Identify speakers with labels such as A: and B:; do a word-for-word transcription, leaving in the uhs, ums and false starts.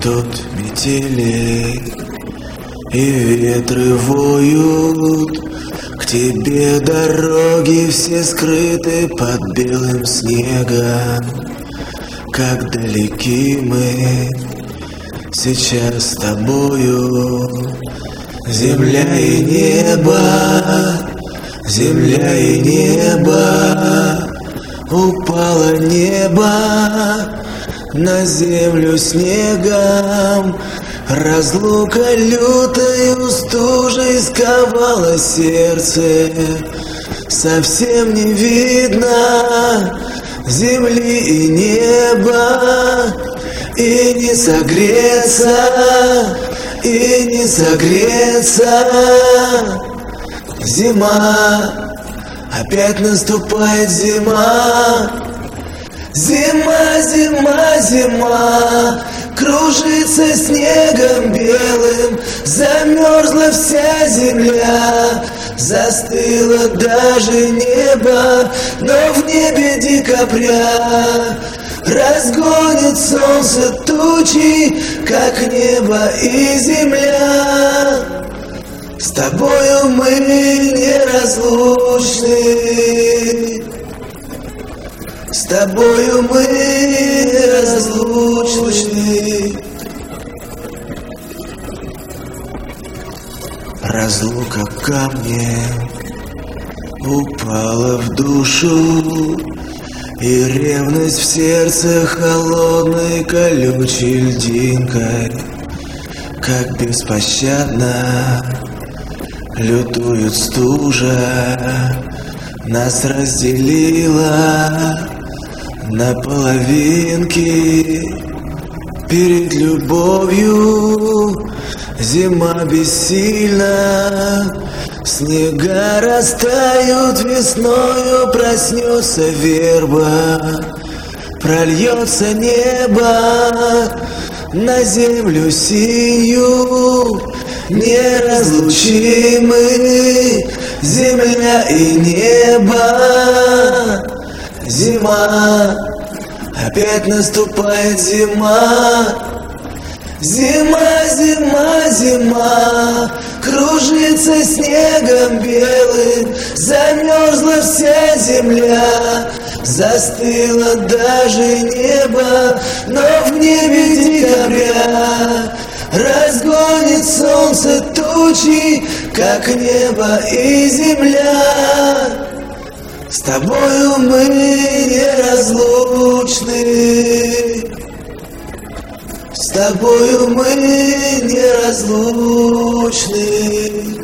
A: Тут метели и ветры воют, к тебе дороги все скрыты под белым снегом. Как далеки мы сейчас с тобою, земля и небо, земля и небо, упало небо на землю снегом. Разлука лютою стужей сковала сердце, совсем не видно земли и неба, и не согреться, и не согреться. Зима, опять наступает зима. Зима, зима, зима, кружится снегом белым, замерзла вся земля, застыло даже небо, но в небе декабря разгонит солнце тучи, как небо и земля. С тобою мы неразлучны, с тобою мы неразлучны. Разлука камнем упала в душу, и ревность в сердце холодной колючей льдинкой, как беспощадно лютует стужа, нас разделила на половинки. Перед любовью зима бессильна, снега растают весною, проснется верба, прольется небо на землю синюю. Неразлучимы земля и небо. Зима, опять наступает зима. Зима, зима, зима, кружится снегом белым, замерзла вся земля, застыло даже небо, но в небе декабря разгонит солнце тучи, как небо и земля. С тобою мы неразлучны, с тобою мы неразлучны.